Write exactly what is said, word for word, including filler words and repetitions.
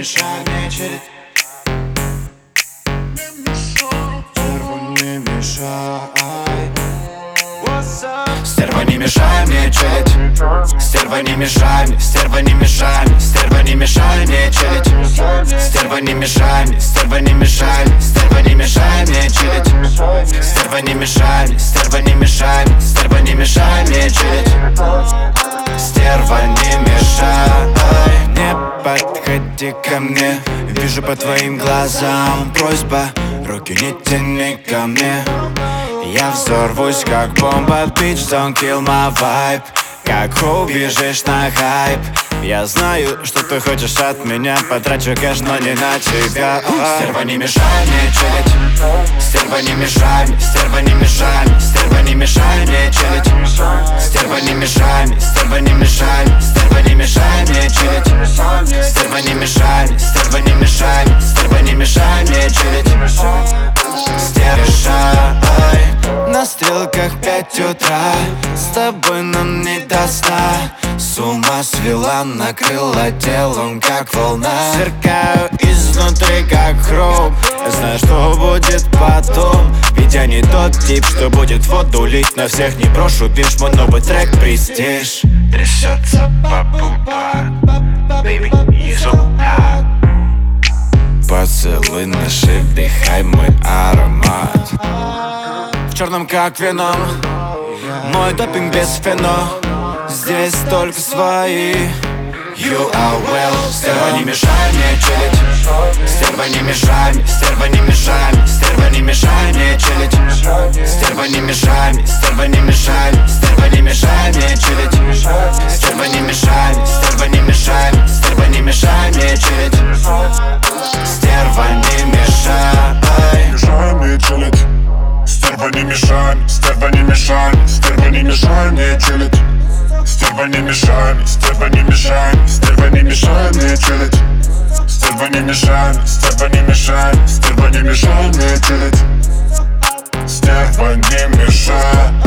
мешай мне чилить. Стерва, не мешай. Стерва, не мешай мне чилить. Стерва, не мешай мне, стерва, не мешай мне, стерва, не мешай мне чилить. Стерва, не мешай мне, стерва, не мешай мне, стерва, не мешай мне чилить. Стерва, не мешай мне, стерва, не мешай мне, стерва, не мешай мне чилить. Стерва, не мешай. Не подходи ко мне, вижу по твоим глазам просьба, руки не тяни ко мне. Я взорвусь как бомба, bitch, don't kill my vibe. Как убежишь на хайп. Я знаю, что ты хочешь от меня, потрачу кэш, но не на тебя. Стерва, не мешай мне чилить. Стерва, не мешай мне, стерва, не мешай мне, стерва, не мешай мне чилить. Стерва, не мешай мне, стерва, не мешай мне, стерва, не мешай мне чилить. Стерва, не мешай мне, стерва, не мешай мне, стерва, не мешай мне чилить. Стерва, на стрелках пять утра, с тобой нам не до сна. С ума свела, накрыла телом, как волна. Сверкаю изнутри, как хром. Я знаю, что будет потом. Ведь я не тот тип, что будет воду лить. На всех не брошу бишь, мой новый трек престиж. Трясется бабуба, baby, you so hot. Поцелуй наш и вдыхай мой аромат. В черном как вино, мой допинг без фено. Здесь только свои. You are well. Стерва, не мешай мне чилить. Стерва, не мешай мне, стерва, не мешай мне, стерва, не мешай мне чилить. Стерва, не мешай мне, стерва, не мешай мне, стерва, не мешай мне чилить. Стерва, не мешай мне, стерва, не мешай мне, стерва, не мешай мне чилить. Стерва, не мешай. Мешай мне чилить. Стерва, не мешай, стерва, не мешай, стерва, не мешай мне чилить. Стерва, не мешай, стерва, не мешай, стерва, не мешай мне чилить. Стерва, не мешай, стерва, не мешай, стерва, не мешай мне чилить. Стерва, не мешай.